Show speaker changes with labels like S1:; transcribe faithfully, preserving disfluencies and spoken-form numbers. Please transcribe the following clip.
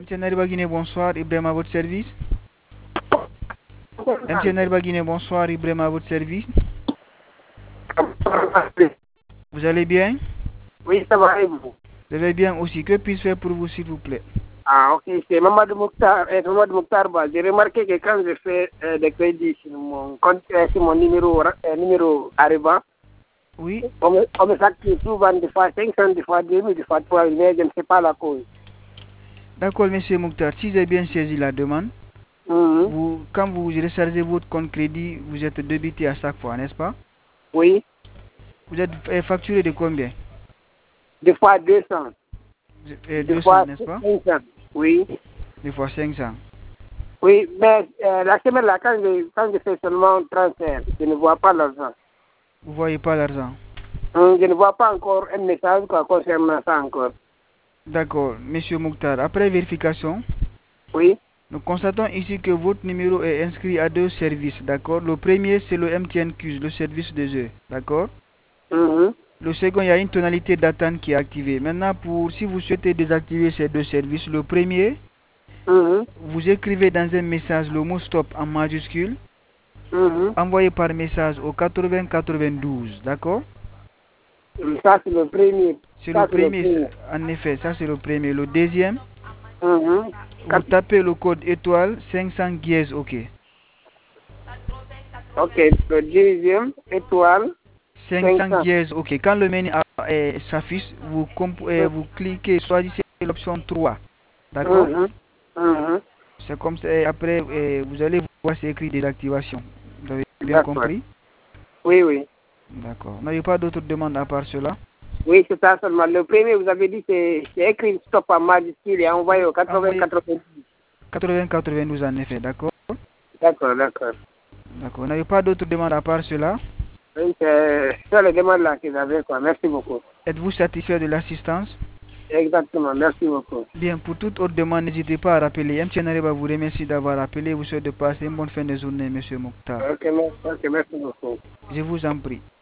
S1: M T N Nariba Guinée, bonsoir. Ibrahim à votre service. M T N Nariba Guinée, bonsoir. Ibrahim à votre service. Vous allez bien?
S2: Oui, ça va et vous?
S1: Je vais bien aussi. Que puis-je faire pour vous, s'il vous plaît?
S2: Ah, ok, c'est Mamadou Mokhtar. Eh, Mamadou Mokhtar, bah, j'ai remarqué que quand je fais euh, des crédits sur mon compte, euh, sur mon numéro, euh, numéro Arriba,
S1: Oui.
S2: on me, on me facture souvent des fois cinq cents, des fois deux mille, des fois trois mille, mais je ne sais pas la cause.
S1: D'accord, monsieur Mokhtar. Si j'ai bien saisi la demande,
S2: Mhm.
S1: vous, quand vous rechargez votre compte crédit, vous êtes débité à chaque fois, n'est-ce pas?
S2: Oui,
S1: Vous êtes euh, facturé de combien?
S2: des fois deux cents,
S1: Euh,
S2: des
S1: deux cents,
S2: fois
S1: n'est-ce pas?
S2: cinq cents. Oui,
S1: Des fois cinq cents.
S2: oui, mais euh, la semaine là, quand je, quand je fais seulement un transfert, je ne vois pas l'argent.
S1: Vous ne voyez pas l'argent.
S2: Hum, je ne vois pas encore un message quoi, concernant ça encore.
S1: D'accord, monsieur Mokhtar. Après vérification,
S2: Oui.
S1: nous constatons ici que votre numéro est inscrit à deux services, d'accord? Le premier, c'est le M T N Q, le service de jeu, d'accord?
S2: Mhm.
S1: Le second, il y a une tonalité d'attente qui est activée. Maintenant, pour si vous souhaitez désactiver ces deux services, le premier,
S2: Mhm.
S1: vous écrivez dans un message le mot stop en majuscule,
S2: Mhm.
S1: envoyé par message au quatre-vingts quatre-vingt-douze, d'accord?
S2: Ça, c'est le premier.
S1: C'est le
S2: Ça, c'est le
S1: premier,
S2: premier.
S1: en effet, ça c'est le premier. Le deuxième,
S2: Mhm.
S1: vous tapez le code étoile cinq cents dièse, ok.
S2: Ok, le deuxième, étoile,
S1: cinq cents
S2: cinq cents.
S1: dièse, ok. Quand le menu euh, s'affiche, vous, euh, vous cliquez, choisissez l'option trois, d'accord?
S2: Mhm. Mhm.
S1: C'est comme ça, et après, euh, vous allez voir c'est écrit désactivation. Vous avez bien
S2: D'accord.
S1: compris?
S2: Oui, oui.
S1: D'accord. Vous n'avez pas d'autres demandes à part cela?
S2: Oui, c'est ça seulement. Le premier, vous avez dit, c'est c'est écrit stop en majuscule et envoyé au quatre-vingts
S1: Envoyez
S2: quatre-vingt-dix.
S1: quatre-vingts quatre-vingt-douze en effet, d'accord?
S2: D'accord, d'accord.
S1: D'accord. Vous n'avez pas d'autres demandes à part cela?
S2: Donc, c'est ça les demandes là que j'avais, quoi. Merci beaucoup.
S1: Êtes-vous satisfait de l'assistance?
S2: Exactement, merci beaucoup.
S1: Bien, pour toute autre demande, n'hésitez pas à rappeler. M T N Nariba vous remercie d'avoir appelé. Vous souhaite de passer une bonne fin de journée, monsieur Mokhtar.
S2: Ok, merci, ok, merci beaucoup.
S1: Je vous en prie.